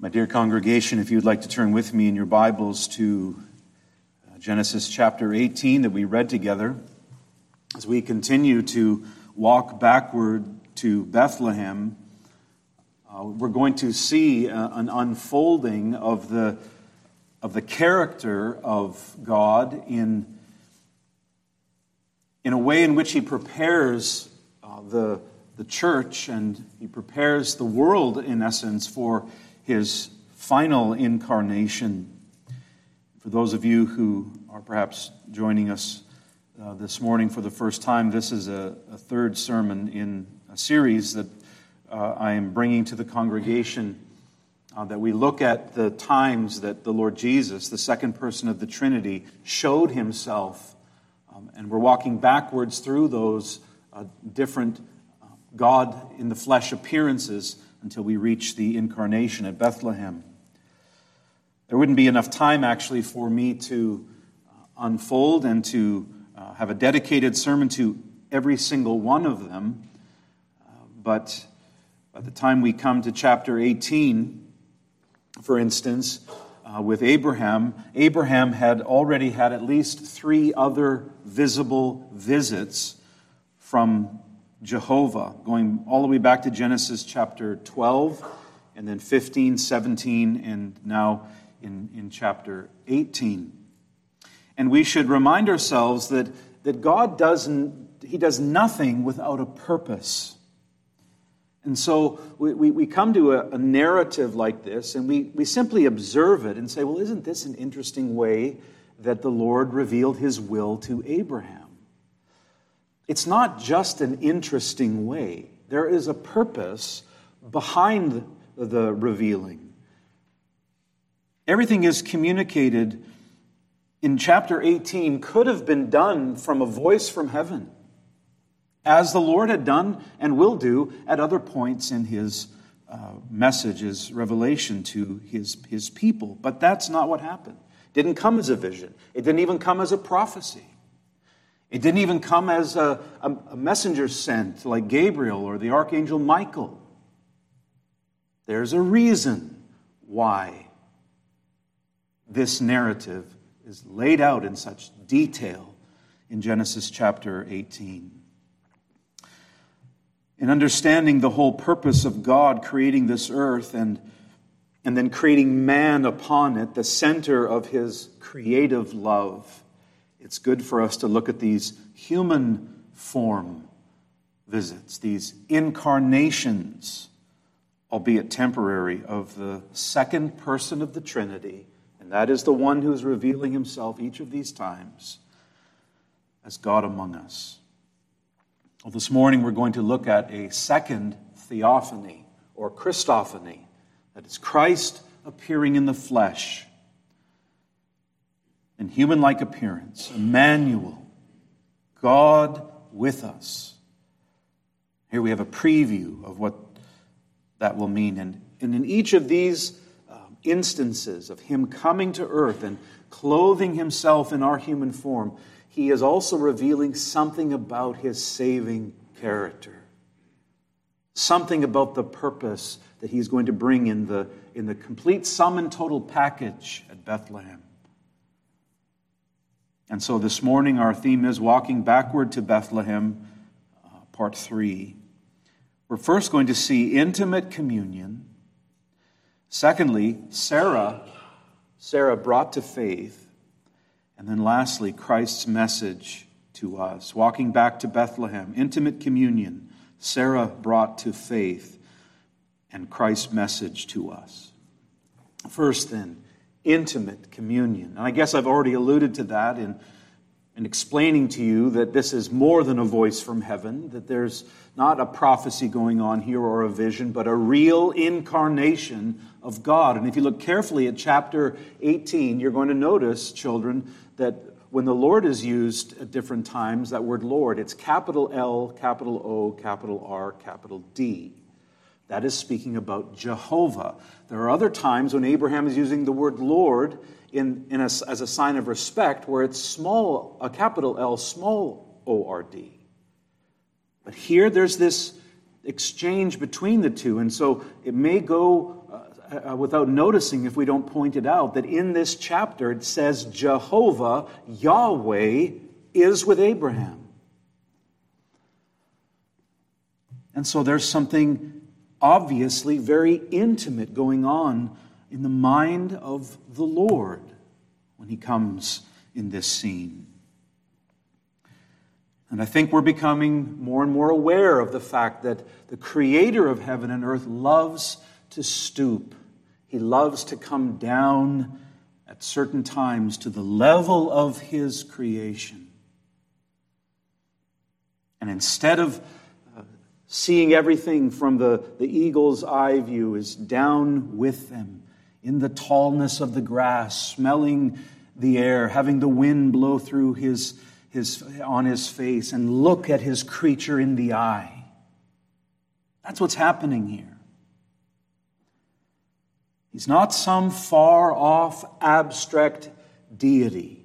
My dear congregation, if you'd like to turn with me in your Bibles to Genesis chapter 18 that we read together, as we continue to walk backward to Bethlehem, we're going to see an unfolding of the character of God in a way in which He prepares the church and He prepares the world, in essence, for His final incarnation. For those of you who are perhaps joining us this morning for the first time, this is a third sermon in a series that I am bringing to the congregation that we look at the times that the Lord Jesus, the second person of the Trinity, showed Himself. And we're walking backwards through those different God in the flesh appearances until we reach the incarnation at Bethlehem. There wouldn't be enough time, actually, for me to unfold and to have a dedicated sermon to every single one of them. But by the time we come to chapter 18, for instance, with Abraham had already had at least 3 other visible visits from Jehovah, going all the way back to Genesis chapter 12, and then 15, 17, and now in chapter 18. And we should remind ourselves that God does nothing without a purpose. And so we come to a narrative like this, and we simply observe it and say, well, isn't this an interesting way that the Lord revealed His will to Abraham? It's not just an interesting way. There is a purpose behind the revealing. Everything is communicated in chapter 18 could have been done from a voice from heaven, as the Lord had done and will do at other points in His message, His revelation to His people. But that's not what happened. It didn't come as a vision. It didn't even come as a prophecy. It didn't even come as a messenger sent like Gabriel or the archangel Michael. There's a reason why this narrative is laid out in such detail in Genesis chapter 18. In understanding the whole purpose of God creating this earth and then creating man upon it, the center of His creative love, it's good for us to look at these human form visits, these incarnations, albeit temporary, of the second person of the Trinity, and that is the one who is revealing Himself each of these times as God among us. Well, this morning we're going to look at a second theophany, or Christophany, that is Christ appearing in the flesh, in human-like appearance, Emmanuel, God with us. Here we have a preview of what that will mean. And in each of these instances of Him coming to earth and clothing Himself in our human form, He is also revealing something about His saving character. Something about the purpose that He's going to bring in the complete sum and total package at Bethlehem. And so this morning our theme is Walking Backward to Bethlehem, part 3. We're first going to see intimate communion. Secondly, Sarah brought to faith. And then lastly, Christ's message to us. Walking back to Bethlehem, intimate communion, Sarah brought to faith, and Christ's message to us. First then, intimate communion. And I guess I've already alluded to that in explaining to you that this is more than a voice from heaven, that there's not a prophecy going on here or a vision, but a real incarnation of God. And if you look carefully at chapter 18, you're going to notice, children, that when the Lord is used at different times, that word Lord, it's capital L, capital O, capital R, capital D. That is speaking about Jehovah. There are other times when Abraham is using the word Lord as a sign of respect, where it's small, a capital L, small O-R-D. But here there's this exchange between the two, and so it may go without noticing if we don't point it out, that in this chapter it says Jehovah, Yahweh, is with Abraham. And so there's something obviously very intimate going on in the mind of the Lord when he comes in this scene. And I think we're becoming more and more aware of the fact that the Creator of heaven and earth loves to stoop. He loves to come down at certain times to the level of his creation. And instead of seeing everything from the eagle's eye view, is down with them in the tallness of the grass, smelling the air, having the wind blow through on his face, and look at his creature in the eye. That's what's happening here. He's not some far-off, abstract deity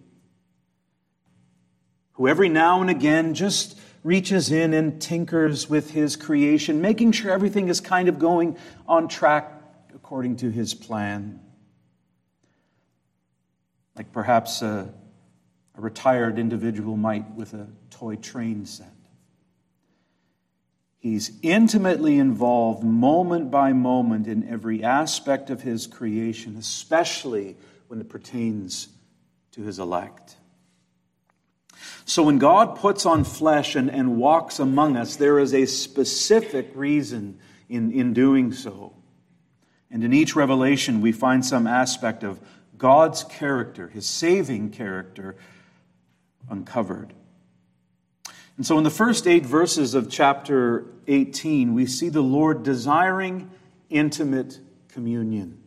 who every now and again just reaches in and tinkers with his creation, making sure everything is kind of going on track according to his plan. Like perhaps a retired individual might with a toy train set. He's intimately involved moment by moment in every aspect of his creation, especially when it pertains to his elect. So when God puts on flesh and walks among us, there is a specific reason in doing so. And in each revelation, we find some aspect of God's character, his saving character, uncovered. And so in the first 8 verses of chapter 18, we see the Lord desiring intimate communion.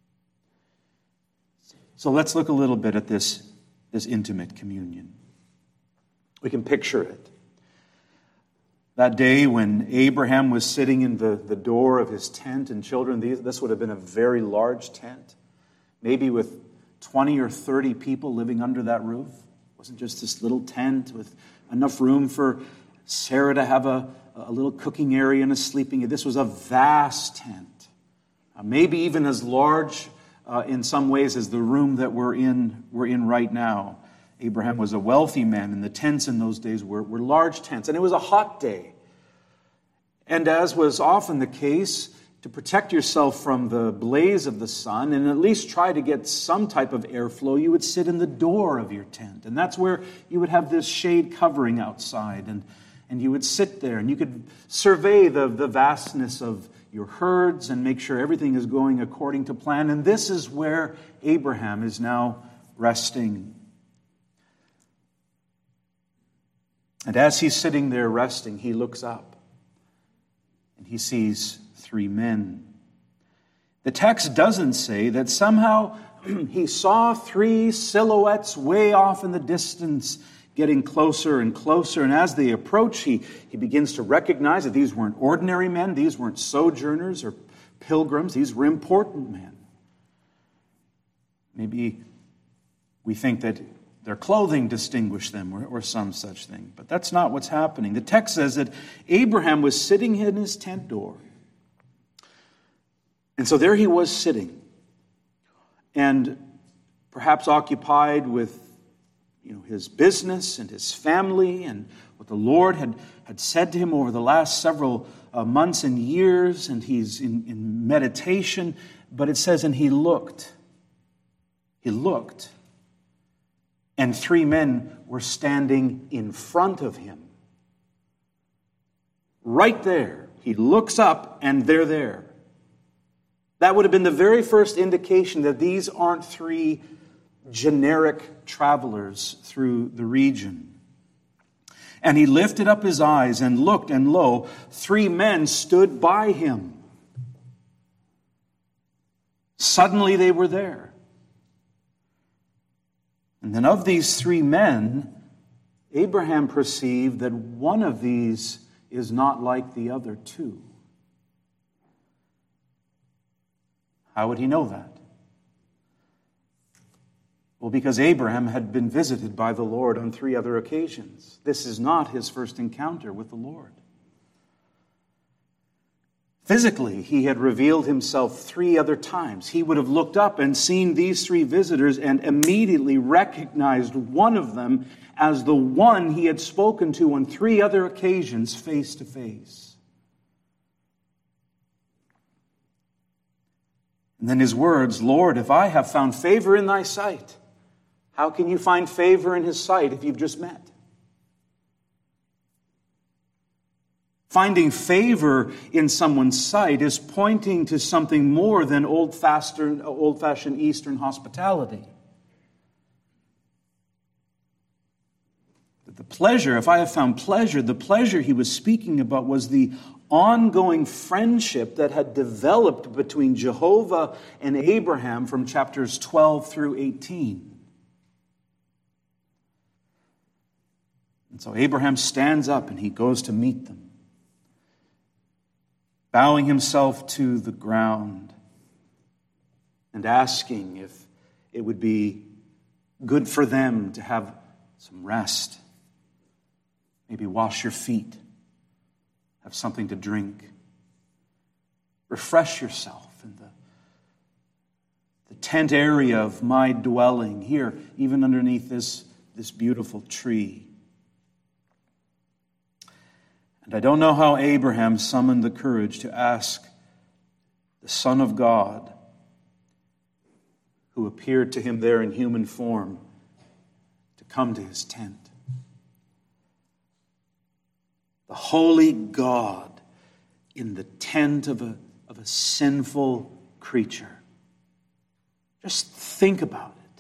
So let's look a little bit at this intimate communion. We can picture it. That day when Abraham was sitting in the door of his tent, and children, this would have been a very large tent, maybe with 20 or 30 people living under that roof. It wasn't just this little tent with enough room for Sarah to have a little cooking area and a sleeping area. This was a vast tent, maybe even as large in some ways as the room that we're in right now. Abraham was a wealthy man, and the tents in those days were large tents. And it was a hot day. And as was often the case, to protect yourself from the blaze of the sun and at least try to get some type of airflow, you would sit in the door of your tent. And that's where you would have this shade covering outside. And you would sit there, and you could survey the vastness of your herds and make sure everything is going according to plan. And this is where Abraham is now resting. And as he's sitting there resting, he looks up and he sees 3 men. The text doesn't say that somehow he saw 3 silhouettes way off in the distance getting closer and closer. And as they approach, he begins to recognize that these weren't ordinary men. These weren't sojourners or pilgrims. These were important men. Maybe we think that their clothing distinguished them or some such thing. But that's not what's happening. The text says that Abraham was sitting in his tent door. And so there he was sitting, and perhaps occupied with his business and his family and what the Lord had said to him over the last several months and years, and he's in meditation. But it says, and he looked, and 3 men were standing in front of him. Right there. He looks up, and they're there. That would have been the very first indication that these aren't 3 generic travelers through the region. And he lifted up his eyes and looked, and lo, 3 men stood by him. Suddenly they were there. And then of these 3 men, Abraham perceived that one of these is not like the other 2. How would he know that? Well, because Abraham had been visited by the Lord on 3 other occasions. This is not his first encounter with the Lord. Physically, he had revealed himself 3 other times. He would have looked up and seen these 3 visitors and immediately recognized one of them as the one he had spoken to on 3 other occasions face to face. And then his words, "Lord, if I have found favor in thy sight." How can you find favor in his sight if you've just met? Finding favor in someone's sight is pointing to something more than old-fashioned Eastern hospitality. The pleasure, if I have found pleasure, the pleasure he was speaking about was the ongoing friendship that had developed between Jehovah and Abraham from chapters 12 through 18. And so Abraham stands up and he goes to meet them, bowing himself to the ground and asking if it would be good for them to have some rest. Maybe wash your feet, have something to drink. Refresh yourself in the tent area of my dwelling here, even underneath this beautiful tree. And I don't know how Abraham summoned the courage to ask the Son of God, who appeared to him there in human form, to come to his tent. The holy God in the tent of a sinful creature. Just think about it.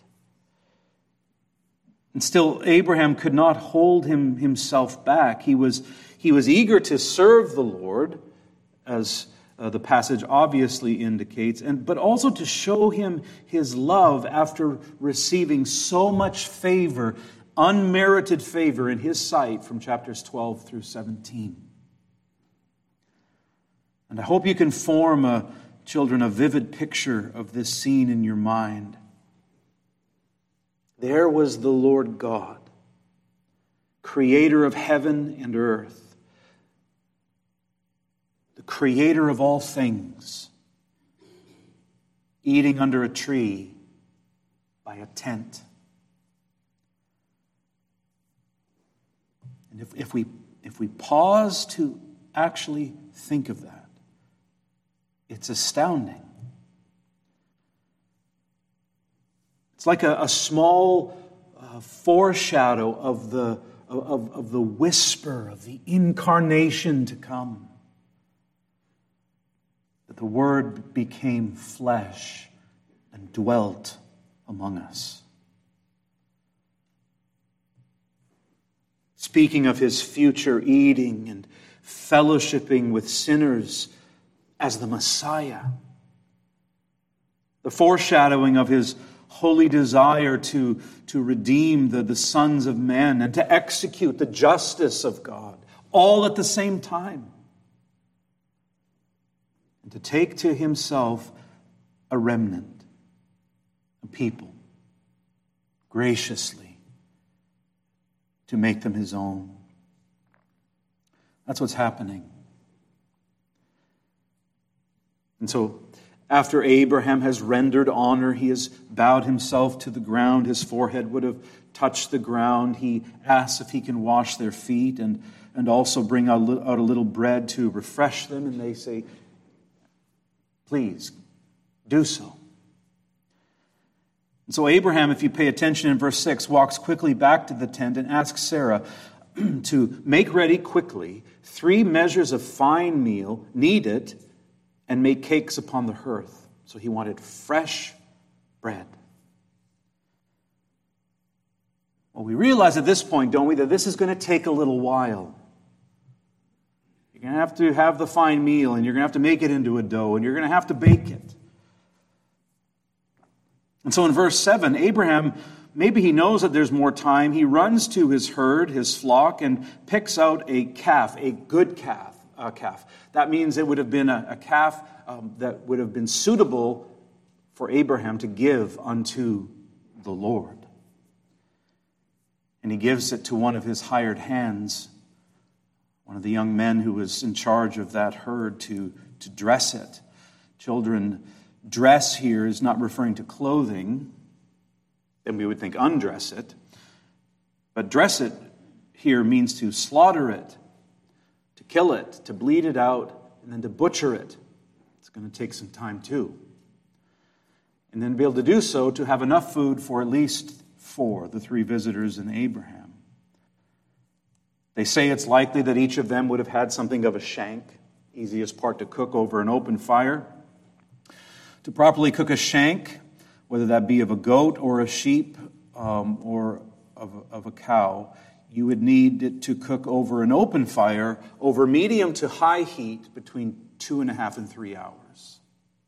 And still, Abraham could not hold himself back. He was eager to serve the Lord, as the passage obviously indicates, but also to show him his love after receiving so much favor, unmerited favor in his sight from chapters 12 through 17. And I hope you can form, children, a vivid picture of this scene in your mind. There was the Lord God, creator of heaven and earth, the creator of all things, eating under a tree by a tent. And if we pause to actually think of that, it's astounding. It's like a small foreshadow of the whisper of the incarnation to come. That the Word became flesh and dwelt among us. Speaking of his future eating and fellowshipping with sinners as the Messiah. The foreshadowing of his holy desire to redeem the sons of men and to execute the justice of God, all at the same time. And to take to himself a remnant, a people, graciously, to make them his own. That's what's happening. And so, after Abraham has rendered honor, he has bowed himself to the ground. His forehead would have touched the ground. He asks if he can wash their feet and also bring out a little bread to refresh them. And they say, please, do so. And so Abraham, if you pay attention in verse 6, walks quickly back to the tent and asks Sarah to make ready quickly 3 measures of fine meal, knead it, and make cakes upon the hearth. So he wanted fresh bread. Well, we realize at this point, don't we, that this is going to take a little while. You're going to have the fine meal, and you're going to have to make it into a dough, and you're going to have to bake it. And so in verse 7, Abraham, maybe he knows that there's more time. He runs to his herd, his flock, and picks out a calf, a good calf. That means it would have been a calf that would have been suitable for Abraham to give unto the Lord. And he gives it to one of his hired hands, one of the young men who was in charge of that herd, to to dress it. Children, dress here is not referring to clothing, then we would think undress it. But dress it here means to slaughter it, to kill it, to bleed it out, and then to butcher it. It's going to take some time too. And then to be able to do so, to have enough food for at least 4, the 3 visitors and Abraham. They say it's likely that each of them would have had something of a shank, easiest part to cook over an open fire. To properly cook a shank, whether that be of a goat or a sheep or of a cow, you would need it to cook over an open fire over medium to high heat between 2.5 and 3 hours.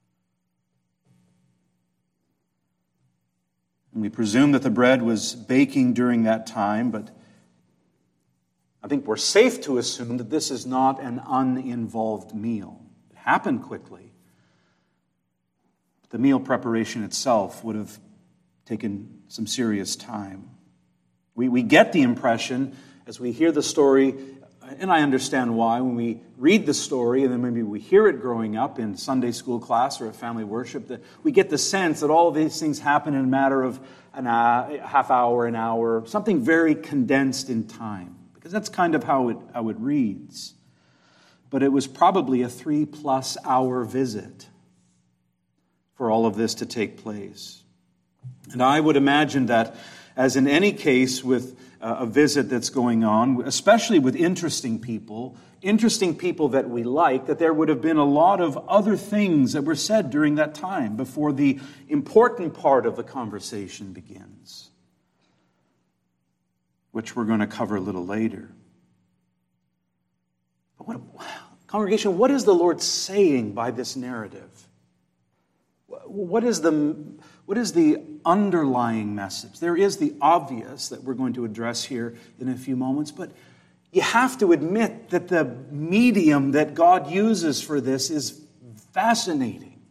And we presume that the bread was baking during that time, but I think we're safe to assume that this is not an uninvolved meal. It happened quickly. The meal preparation itself would have taken some serious time. We get the impression as we hear the story, and I understand why, when we read the story and then maybe we hear it growing up in Sunday school class or at family worship, that we get the sense that all of these things happen in a matter of a half hour, an hour, something very condensed in time. Because that's kind of how it reads. But it was probably a 3+ hour visit for all of this to take place. And I would imagine that, as in any case with a visit that's going on, especially with interesting people that we like, that there would have been a lot of other things that were said during that time before the important part of the conversation begins, which we're going to cover a little later. But congregation, what is the Lord saying by this narrative? What is the underlying message? There is the obvious that we're going to address here in a few moments, but you have to admit that the medium that God uses for this is fascinating.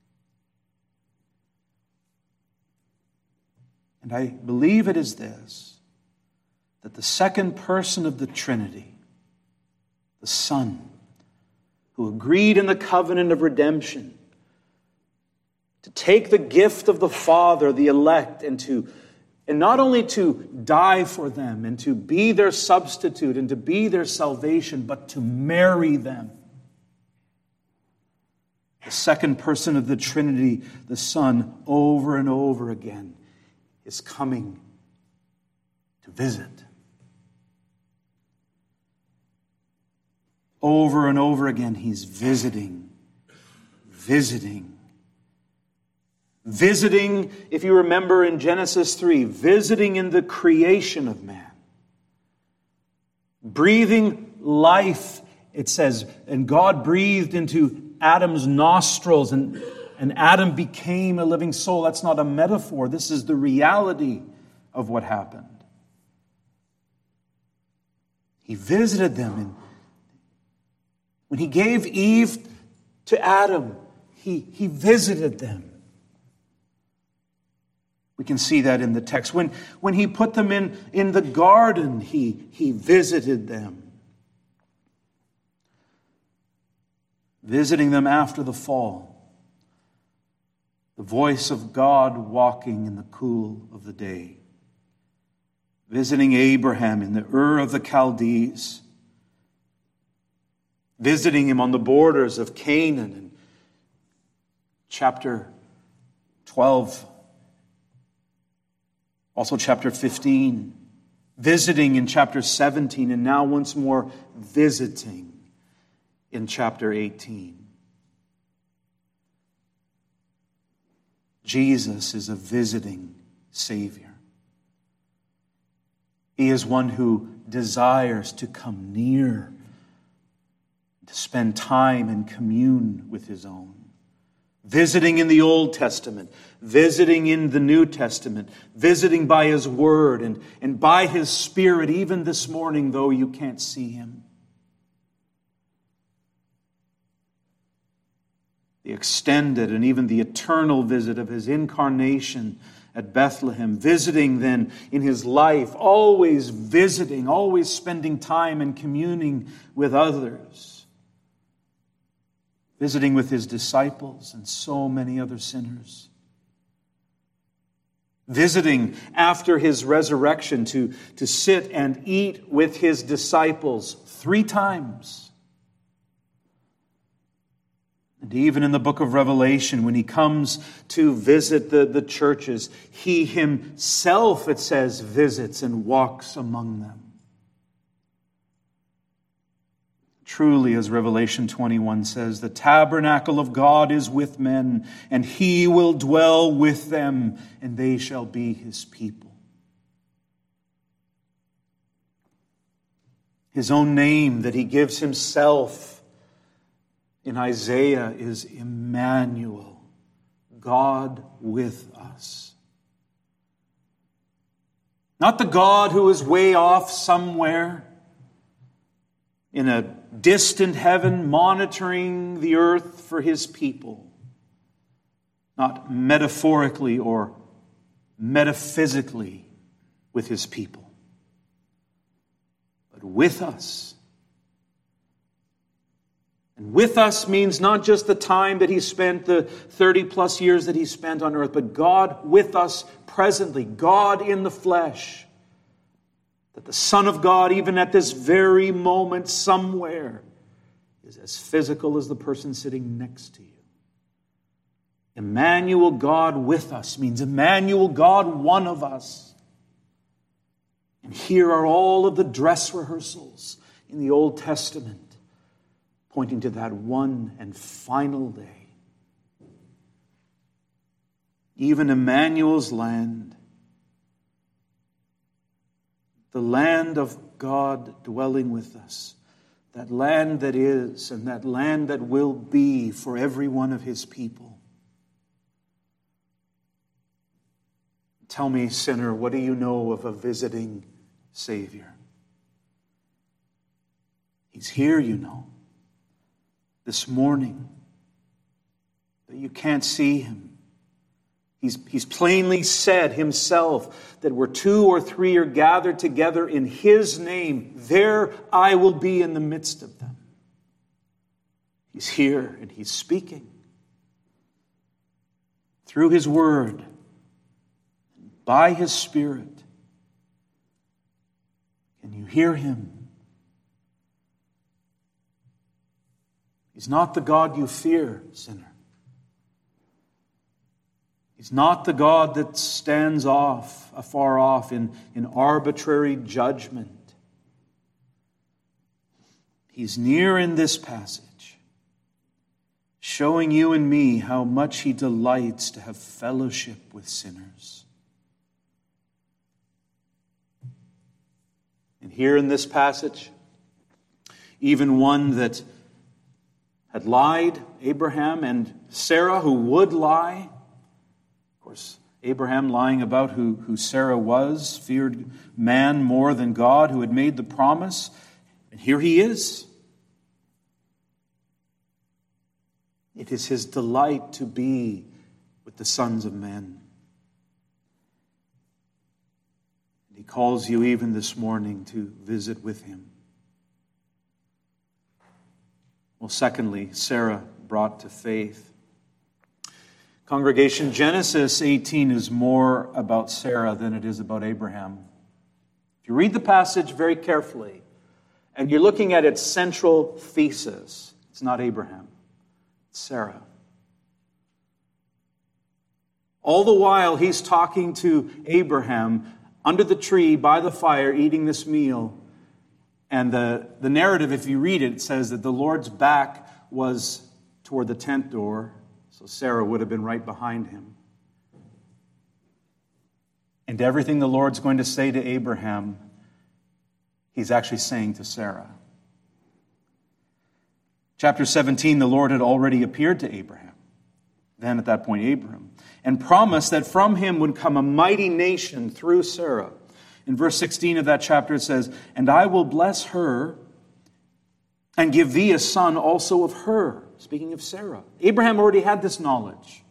And I believe it is this, that the second person of the Trinity, the Son, who agreed in the covenant of redemption to take the gift of the Father, the elect, and not only to die for them and to be their substitute and to be their salvation, but to marry them. The second person of the Trinity, the Son, over and over again, is coming to visit. Over and over again, he's visiting. Visiting, if you remember in Genesis 3, visiting in the creation of man. Breathing life, it says, and God breathed into Adam's nostrils, and Adam became a living soul. That's not a metaphor. This is the reality of what happened. He visited them, and when he gave Eve to Adam, he visited them. We can see that in the text. When he put them in the garden, he visited them. Visiting them after the fall. The voice of God walking in the cool of the day. Visiting Abraham in the Ur of the Chaldees. Visiting him on the borders of Canaan in chapter 12. Also chapter 15, visiting in chapter 17, and now once more visiting in chapter 18. Jesus is a visiting Savior. He is one who desires to come near, to spend time and commune with his own. Visiting in the Old Testament, visiting in the New Testament, visiting by his word and by his Spirit, even this morning, though you can't see him. The extended and even the eternal visit of his incarnation at Bethlehem, visiting then in his life, always visiting, always spending time and communing with others. visiting with his disciples and so many other sinners. Visiting after his resurrection to sit and eat with his disciples 3 times. And even in the book of Revelation, when he comes to visit the churches, he himself, it says, visits and walks among them. Truly, as Revelation 21 says, the tabernacle of God is with men, and he will dwell with them, and they shall be his people. His own name that he gives himself in Isaiah is Emmanuel, God with us. Not the God who is way off somewhere in a distant heaven monitoring the earth for his people. Not metaphorically or metaphysically with his people, but with us. And with us means not just the time that he spent, the 30 plus years that he spent on earth, but God with us presently, God in the flesh. That the Son of God, even at this very moment somewhere, is as physical as the person sitting next to you. Emmanuel, God with us, means Emmanuel, God, one of us. And here are all of the dress rehearsals in the Old Testament, pointing to that one and final day. Even Emmanuel's land, the land of God dwelling with us, that land that is and that land that will be for every one of his people. Tell me, sinner, what do you know of a visiting Savior? He's here, you know, this morning, but you can't see him. He's plainly said himself that where 2 or 3 are gathered together in his name, there I will be in the midst of them. He's here and he's speaking through his word, by his Spirit. Can you hear him? He's not the God you fear, sinner. He's not the God that stands afar off in arbitrary judgment. He's near in this passage, showing you and me how much he delights to have fellowship with sinners. And here in this passage, even one that had lied, Abraham, and Sarah, who would lie. Of course, Abraham lying about who Sarah was, feared man more than God, who had made the promise. And here he is. It is his delight to be with the sons of men. And he calls you even this morning to visit with him. Well, secondly, Sarah brought to faith. Congregation, Genesis 18 is more about Sarah than it is about Abraham. If you read the passage very carefully, and you're looking at its central thesis, it's not Abraham, it's Sarah. All the while he's talking to Abraham under the tree by the fire, eating this meal. And the narrative, if you read it, it says that the Lord's back was toward the tent door. So Sarah would have been right behind him. And everything the Lord's going to say to Abraham, he's actually saying to Sarah. Chapter 17, the Lord had already appeared to Abraham. Then at that point, Abram. And promised that from him would come a mighty nation through Sarah. In verse 16 of that chapter it says, and I will bless her and give thee a son also of her. Speaking of Sarah. Abraham already had this knowledge.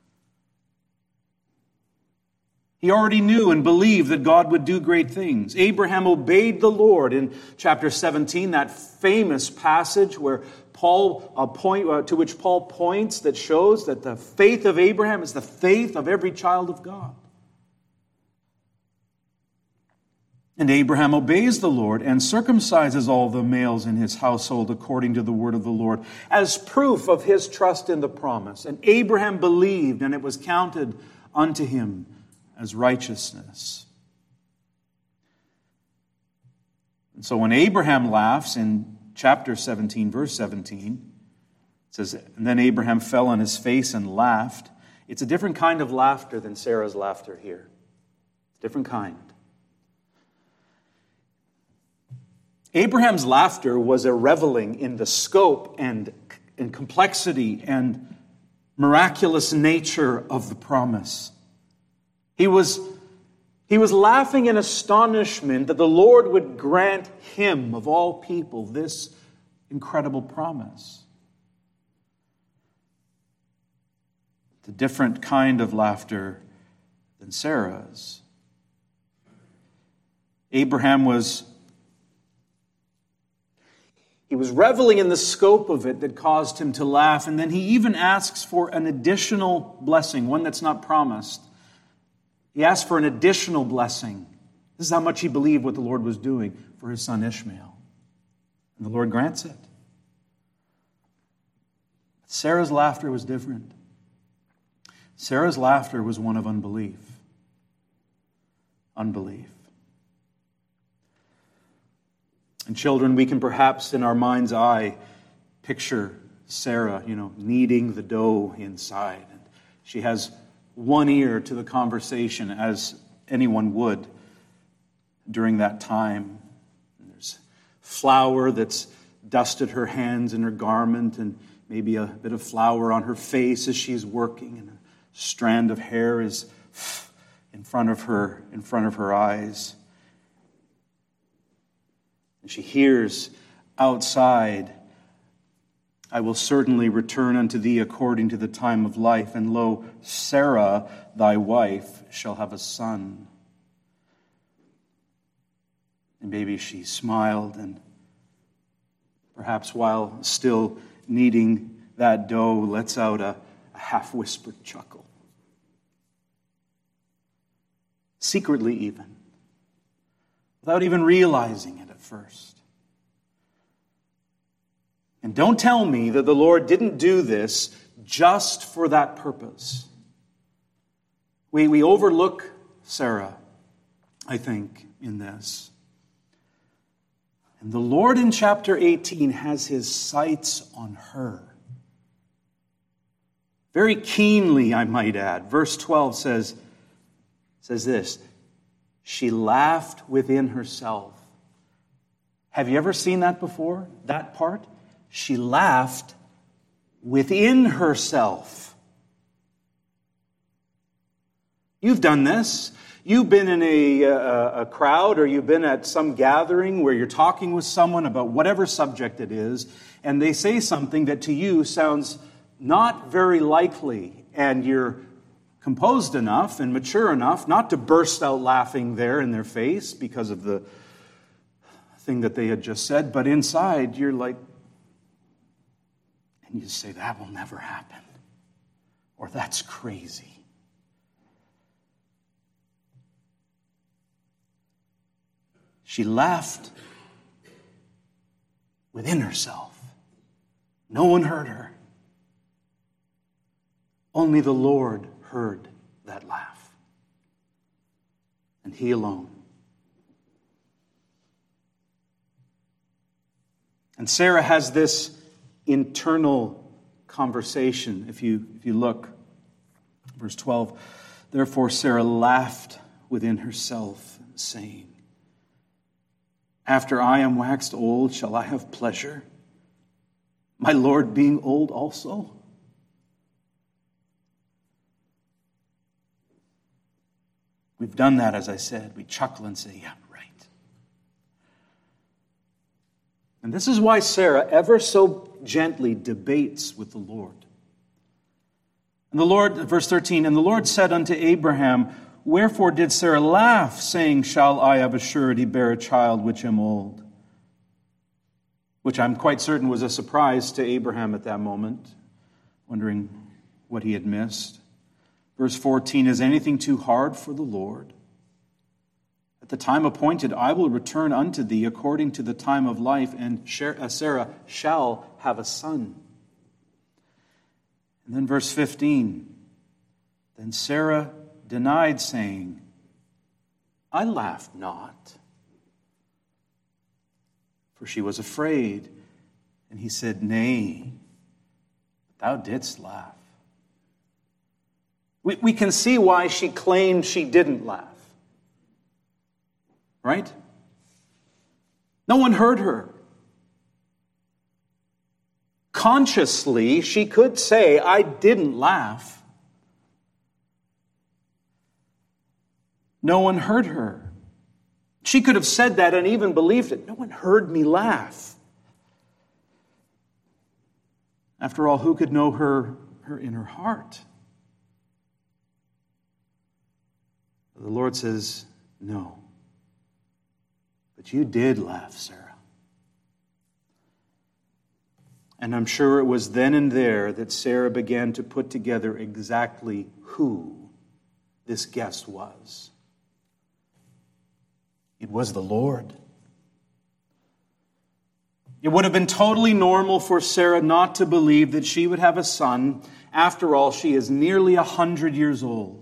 He already knew and believed that God would do great things. Abraham obeyed the Lord in chapter 17, that famous passage where to which Paul points that shows that the faith of Abraham is the faith of every child of God. And Abraham obeys the Lord and circumcises all the males in his household according to the word of the Lord, as proof of his trust in the promise. And Abraham believed, and it was counted unto him as righteousness. And so when Abraham laughs in chapter 17, verse 17, it says, and then Abraham fell on his face and laughed. It's a different kind of laughter than Sarah's laughter here. It's a different kind. Abraham's laughter was a reveling in the scope and complexity and miraculous nature of the promise. He was laughing in astonishment that the Lord would grant him, of all people, this incredible promise. It's a different kind of laughter than Sarah's. Abraham was reveling in the scope of it that caused him to laugh, and then he even asks for an additional blessing, one that's not promised. He asked for an additional blessing. This is how much he believed what the Lord was doing for his son Ishmael. And the Lord grants it. But Sarah's laughter was different. Sarah's laughter was one of unbelief. Unbelief. And children, we can perhaps in our mind's eye picture Sarah, kneading the dough inside. And she has one ear to the conversation, as anyone would during that time. And there's flour that's dusted her hands and her garment, and maybe a bit of flour on her face as she's working, and a strand of hair is in front of her eyes. And she hears outside, I will certainly return unto thee according to the time of life, and lo, Sarah, thy wife, shall have a son. And maybe she smiled, and perhaps while still kneading that dough, lets out a half-whispered chuckle. Secretly even, without even realizing it at first. And don't tell me that the Lord didn't do this just for that purpose. We overlook Sarah, I think, in this. And the Lord in chapter 18 has his sights on her. Very keenly, I might add. Verse 12 says this, she laughed within herself. Have you ever seen that before? That part? She laughed within herself. You've done this. You've been in a crowd, or you've been at some gathering where you're talking with someone about whatever subject it is, and they say something that to you sounds not very likely, and you're composed enough and mature enough not to burst out laughing there in their face because of the thing that they had just said, but inside you're like, and you say, that will never happen, or that's crazy. She laughed within herself. No one heard her. Only the Lord heard that laugh. And he alone. And Sarah has this internal conversation. If you look, verse 12, therefore Sarah laughed within herself, saying, after I am waxed old, shall I have pleasure, my Lord being old also? We've done that, as I said. We chuckle and say, yeah, right. And this is why Sarah ever so gently debates with the Lord. And the Lord, verse 13, and the Lord said unto Abraham, wherefore did Sarah laugh, saying, shall I of a surety bear a child which am old? which I'm quite certain was a surprise to Abraham at that moment, wondering what he had missed. Verse 14, is anything too hard for the Lord? At the time appointed, I will return unto thee according to the time of life, and Sarah shall have a son. And then verse 15, then Sarah denied, saying, I laughed not. For she was afraid. And he said, nay, thou didst laugh. We can see why she claimed she didn't laugh. Right? No one heard her. Consciously, she could say, I didn't laugh. No one heard her. She could have said that and even believed it. No one heard me laugh. After all, who could know her inner heart? The Lord says, no. But you did laugh, Sarah. And I'm sure it was then and there that Sarah began to put together exactly who this guest was. It was the Lord. It would have been totally normal for Sarah not to believe that she would have a son. After all, she is nearly 100 years old.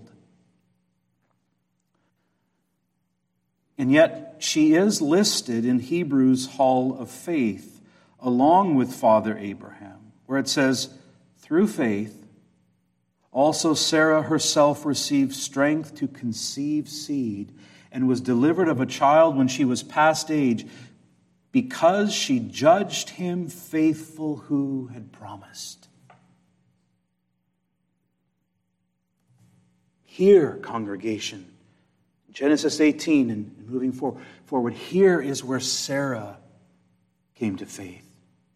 And yet, she is listed in Hebrews' Hall of Faith, along with Father Abraham, where it says, through faith, also Sarah herself received strength to conceive seed, and was delivered of a child when she was past age, because she judged him faithful who had promised. Here, congregation, Genesis 18 and moving forward, here is where Sarah came to faith.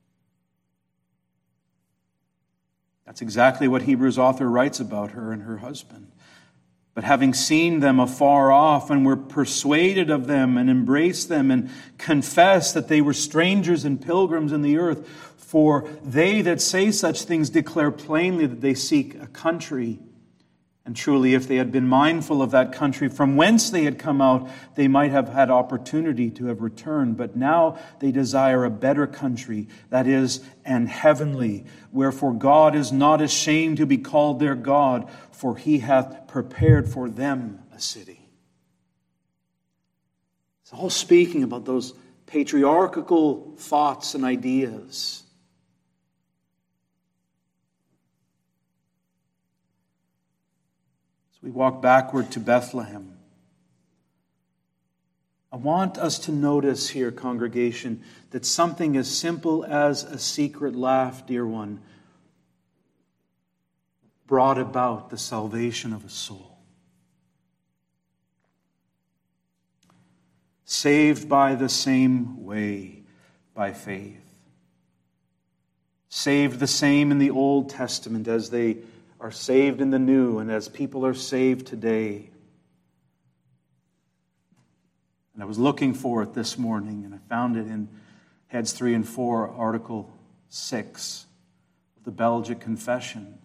That's exactly what Hebrews author writes about her and her husband. But having seen them afar off and were persuaded of them and embraced them and confessed that they were strangers and pilgrims in the earth, for they that say such things declare plainly that they seek a country. And truly, if they had been mindful of that country from whence they had come out, they might have had opportunity to have returned. But now they desire a better country, that is, an heavenly. Wherefore God is not ashamed to be called their God, for he hath prepared for them a city. It's all speaking about those patriarchal thoughts and ideas. We walk backward to Bethlehem. I want us to notice here, congregation, that something as simple as a secret laugh, dear one, brought about the salvation of a soul. Saved by the same way, by faith. Saved the same in the Old Testament as they are saved in the New, and as people are saved today. And I was looking for it this morning, and I found it in Heads 3 and 4, Article 6 of the Belgic Confession.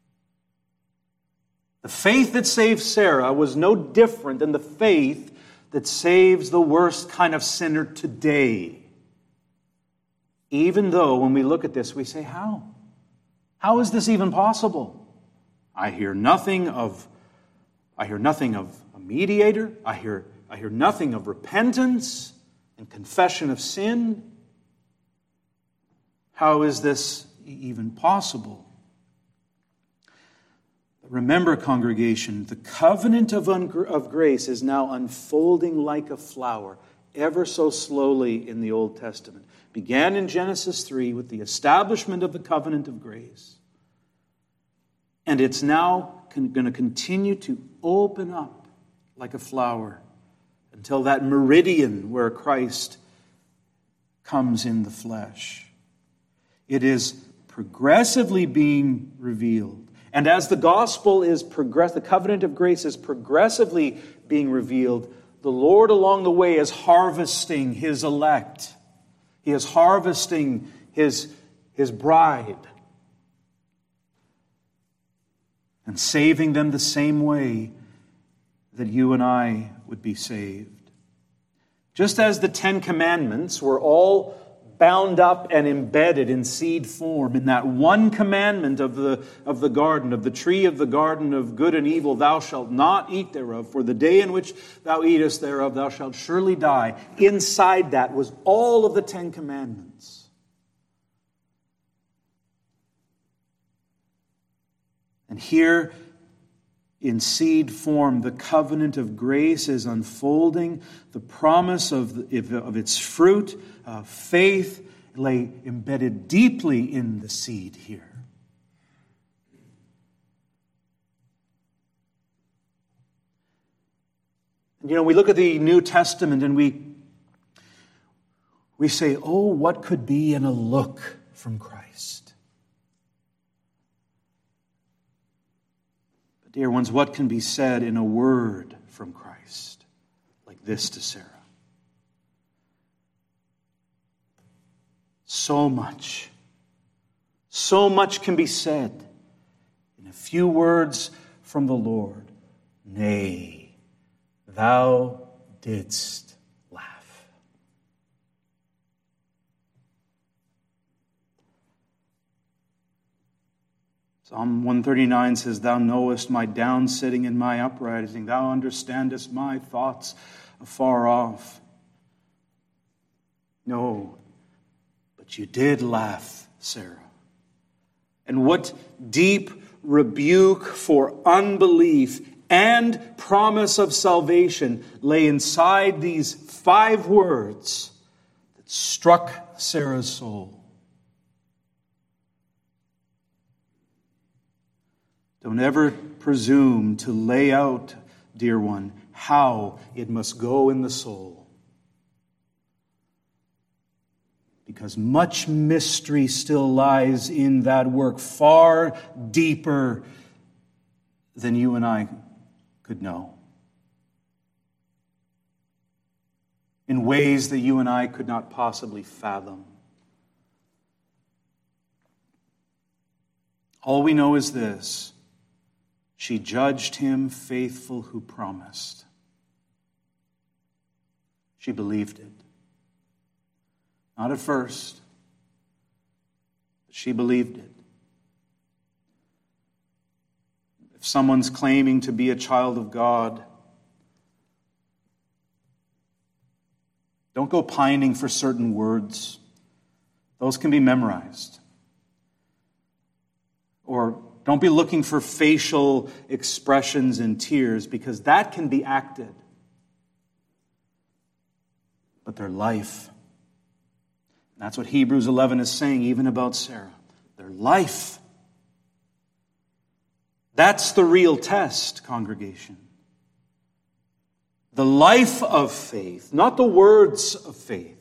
The faith that saved Sarah was no different than the faith that saves the worst kind of sinner today. Even though, when we look at this, we say, how? How is this even possible? I hear nothing of a mediator. I hear nothing of repentance and confession of sin. How is this even possible? Remember, congregation, the covenant of grace is now unfolding like a flower, ever so slowly in the Old Testament. Began in Genesis 3 with the establishment of the covenant of grace. And it's now going to continue to open up like a flower until that meridian where Christ comes in the flesh. It is progressively being revealed. And as the gospel is the covenant of grace is progressively being revealed, the Lord along the way is harvesting his elect, He is harvesting his bride and saving them the same way that you and I would be saved. Just as the 10 Commandments were all bound up and embedded in seed form in that one commandment of the garden, of the tree of the garden of good and evil, thou shalt not eat thereof, for the day in which thou eatest thereof, thou shalt surely die. Inside that was all of the 10 Commandments. And here, in seed form, the covenant of grace is unfolding. The promise of its fruit, faith, lay embedded deeply in the seed here. And we look at the New Testament and we say, oh, what could be in a look from Christ? Dear ones, what can be said in a word from Christ like this to Sarah? So much can be said in a few words from the Lord. Nay, thou didst laugh. Psalm 139 says, thou knowest my down sitting and my uprising. Thou understandest my thoughts afar off. No, but you did laugh, Sarah. And what deep rebuke for unbelief and promise of salvation lay inside these 5 words that struck Sarah's soul. Don't ever presume to lay out, dear one, how it must go in the soul. Because much mystery still lies in that work, far deeper than you and I could know. In ways that you and I could not possibly fathom. All we know is this. She judged him faithful who promised. She believed it. Not at first, but she believed it. If someone's claiming to be a child of God, don't go pining for certain words. Those can be memorized. Or don't be looking for facial expressions and tears, because that can be acted. But their life. And that's what Hebrews 11 is saying even about Sarah. Their life. That's the real test, congregation. The life of faith, not the words of faith.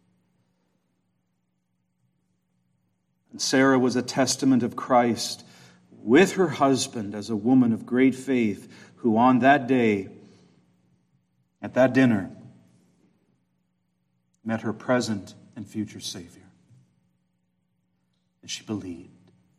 And Sarah was a testament of Christ with her husband as a woman of great faith, who on that day, at that dinner, met her present and future Savior. And she believed.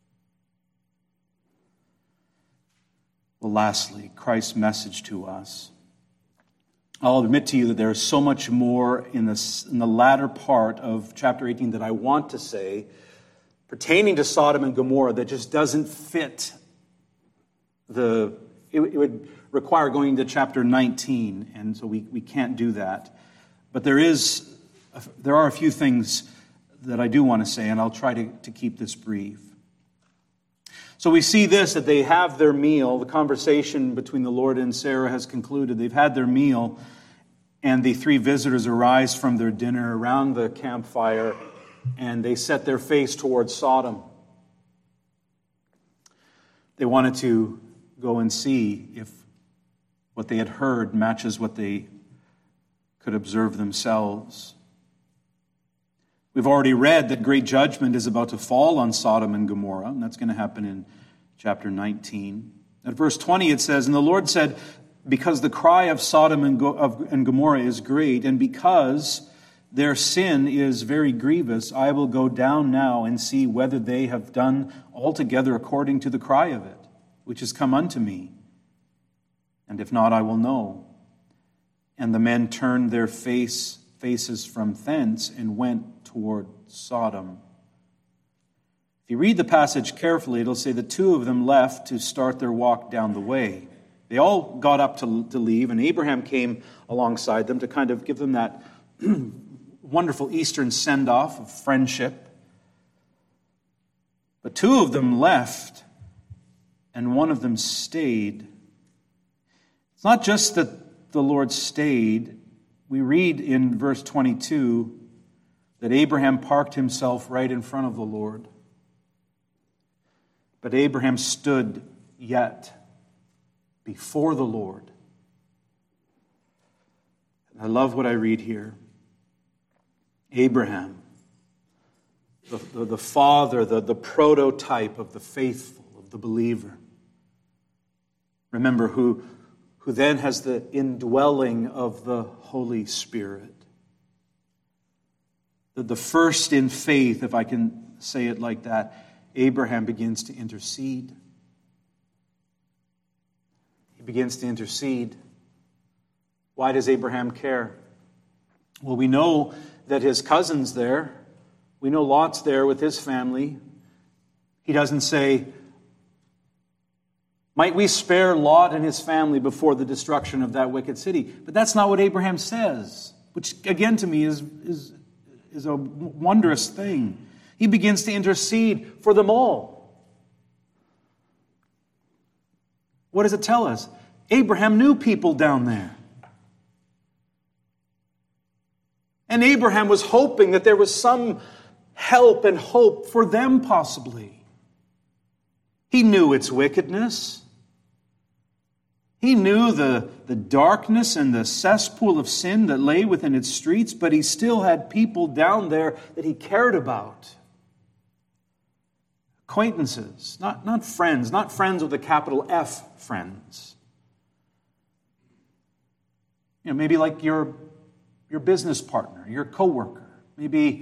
Well, lastly, Christ's message to us. I'll admit to you that there is so much more in the latter part of chapter 18 that I want to say, pertaining to Sodom and Gomorrah, that just doesn't fit it would require going to chapter 19, and so we can't do that. But there are a few things that I do want to say, and I'll try to keep this brief. So we see this, that they have their meal. The conversation between the Lord and Sarah has concluded. They've had their meal, and the 3 visitors arise from their dinner around the campfire, and they set their face towards Sodom. They wanted to go and see if what they had heard matches what they could observe themselves. We've already read that great judgment is about to fall on Sodom and Gomorrah, and that's going to happen in chapter 19. At verse 20 it says, and the Lord said, because the cry of Sodom and Gomorrah is great, and because their sin is very grievous. I will go down now and see whether they have done altogether according to the cry of it, which has come unto me. And if not, I will know. And the men turned their faces from thence and went toward Sodom. If you read the passage carefully, it'll say the two of them left to start their walk down the way. They all got up to leave, and Abraham came alongside them to kind of give them that wonderful Eastern send-off of friendship. But two of them left, and one of them stayed. It's not just that the Lord stayed. We read in verse 22 that Abraham parked himself right in front of the Lord. But Abraham stood yet before the Lord. And I love what I read here. Abraham, the father, the prototype of the faithful, of the believer. Remember, who then has the indwelling of the Holy Spirit. The first in faith, if I can say it like that, Abraham begins to intercede. He begins to intercede. Why does Abraham care? Well, we know that his cousin's there. We know Lot's there with his family. He doesn't say, might we spare Lot and his family before the destruction of that wicked city? But that's not what Abraham says, which again to me is a wondrous thing. He begins to intercede for them all. What does it tell us? Abraham knew people down there. And Abraham was hoping that there was some help and hope for them possibly. He knew its wickedness. He knew the darkness and the cesspool of sin that lay within its streets, but he still had people down there that he cared about. Acquaintances, not friends, not friends with a capital F friends. You know, maybe like your business partner, your coworker. Maybe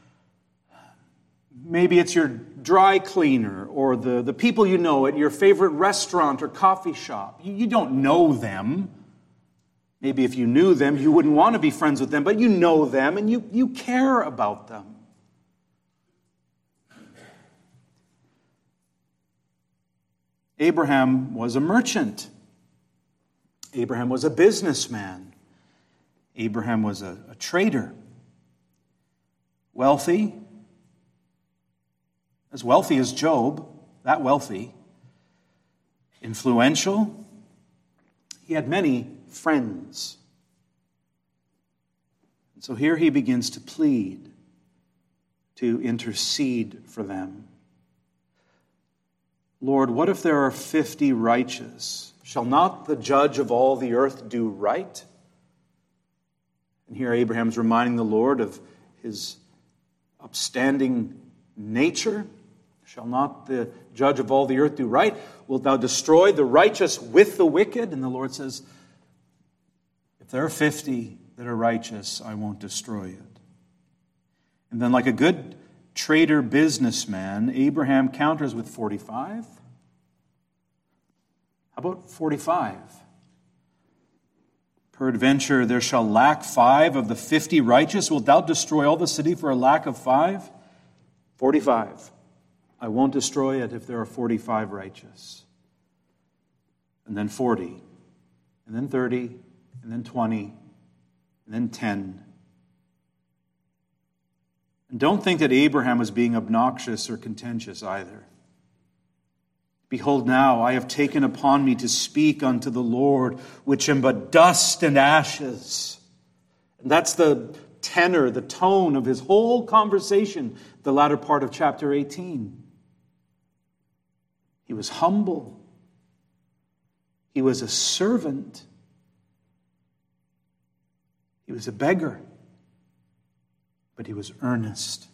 it's your dry cleaner or the people you know at your favorite restaurant or coffee shop. You don't know them. Maybe if you knew them, you wouldn't want to be friends with them, but you know them and you care about them. Abraham was a merchant. Abraham was a businessman. Abraham was a trader. Wealthy. As wealthy as Job, that wealthy. Influential. He had many friends. And so here he begins to plead, to intercede for them. Lord, what if there are 50 righteous? Shall not the judge of all the earth do right? And here Abraham's reminding the Lord of his upstanding nature. Shall not the judge of all the earth do right? Wilt thou destroy the righteous with the wicked? And the Lord says, if there are 50 that are righteous, I won't destroy it. And then like a good trader businessman, Abraham counters with 45. How about 45? Peradventure there shall lack 5 of the 50 righteous. Wilt thou destroy all the city for a lack of 5? 45. I won't destroy it if there are 45 righteous. And then 40. And then 30. And then 20. And then 10. And don't think that Abraham was being obnoxious or contentious either. Behold now, I have taken upon me to speak unto the Lord, which am but dust and ashes. And that's the tenor, the tone of his whole conversation, the latter part of chapter 18. He was humble. He was a servant. He was a beggar. But he was earnest.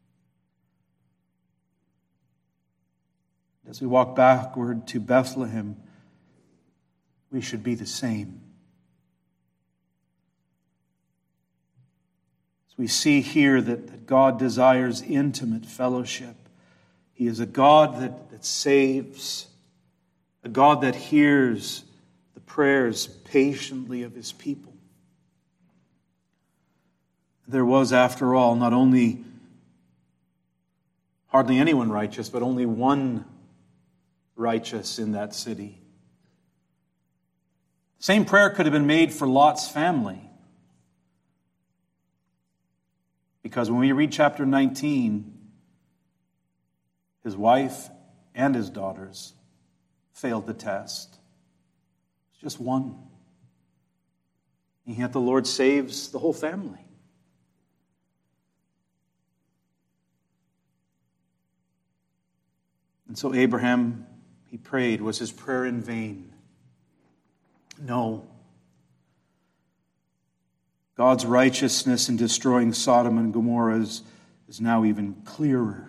As we walk backward to Bethlehem, we should be the same. As we see here that God desires intimate fellowship. He is a God that saves, a God that hears the prayers patiently of his people. There was, after all, not only hardly anyone righteous, but only one righteous in that city. Same prayer could have been made for Lot's family. Because when we read chapter 19, his wife and his daughters failed the test. It's just one. And yet the Lord saves the whole family. And so Abraham, he prayed. Was his prayer in vain? No. God's righteousness in destroying Sodom and Gomorrah is now even clearer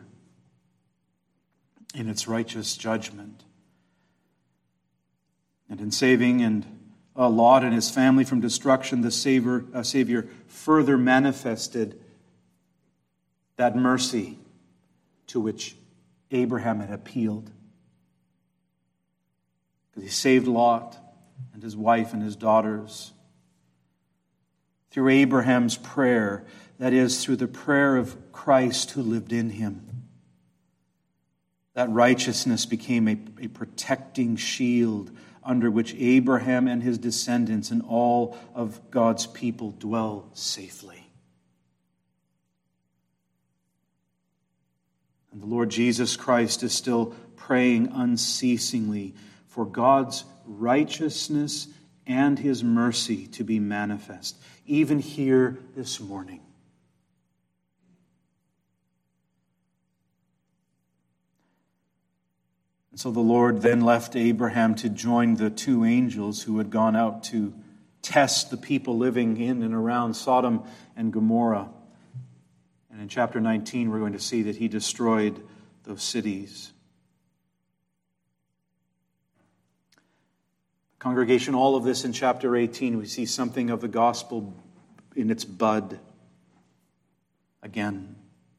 in its righteous judgment. And in saving Lot and his family from destruction, the Savior further manifested that mercy to which Abraham had appealed. Because he saved Lot and his wife and his daughters through Abraham's prayer, that is, through the prayer of Christ who lived in him. That righteousness became a protecting shield under which Abraham and his descendants and all of God's people dwell safely. And the Lord Jesus Christ is still praying unceasingly for God's righteousness and his mercy to be manifest, even here this morning. And so the Lord then left Abraham to join the two angels who had gone out to test the people living in and around Sodom and Gomorrah. And in chapter 19, we're going to see that he destroyed those cities. Congregation, all of this in chapter 18, we see something of the gospel in its bud again.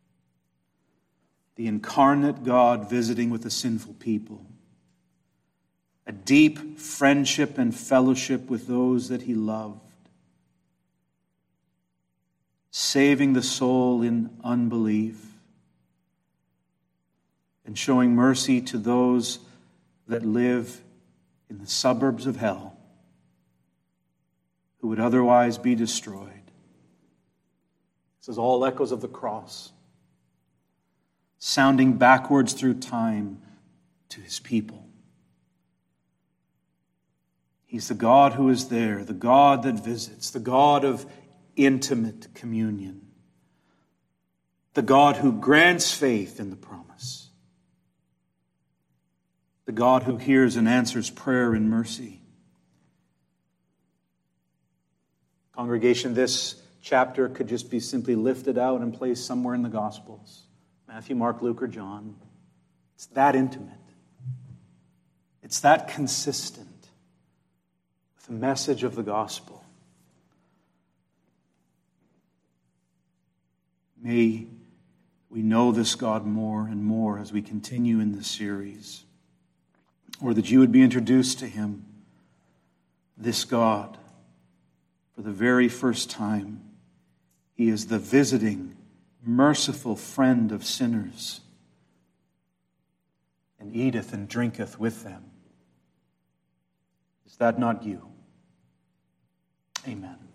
The incarnate God visiting with a sinful people. A deep friendship and fellowship with those that he loved. Saving the soul in unbelief. And showing mercy to those that live in the suburbs of hell, who would otherwise be destroyed. This is all echoes of the cross, sounding backwards through time to his people. He's the God who is there, the God that visits, the God of intimate communion, the God who grants faith in the promise, the God who hears and answers prayer in mercy. Congregation, this chapter could just be simply lifted out and placed somewhere in the Gospels. Matthew, Mark, Luke, or John. It's that intimate. It's that consistent with the message of the gospel. May we know this God more and more as we continue in this series, or that you would be introduced to him, this God, for the very first time. He is the visiting, merciful friend of sinners, and eateth and drinketh with them. Is that not you? Amen.